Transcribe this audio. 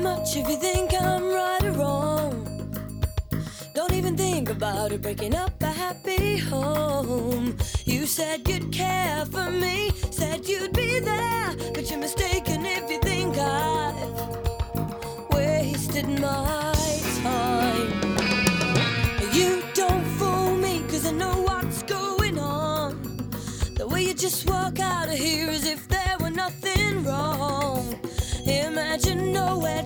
much if you think I'm right or wrong. Don't even think about it, breaking up a happy home. You said you'd care for me, said you'd be there, but you're mistaken if you think I've wasted my time. You don't fool me, 'cause I know what's going on. The way you just walk out of here as if there were nothing wrong. Imagine nowhere